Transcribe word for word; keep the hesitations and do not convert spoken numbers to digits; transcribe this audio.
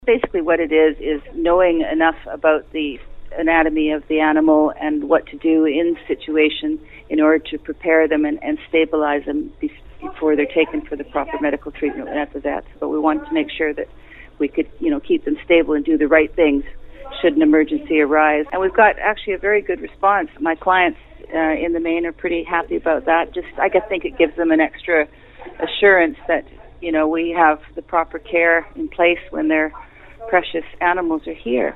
Basically what it is is knowing enough about the anatomy of the animal and what to do in situations in order to prepare them and, and stabilize them be- before they're taken for the proper medical treatment at the vets. But we wanted to make sure that we could, you know, keep them stable and do the right things should an emergency arise. And we've got actually a very good response. My clients uh, in the main are pretty happy about that. Just, I guess, think it gives them an extra assurance that, you know, we have the proper care in place when their precious animals are here.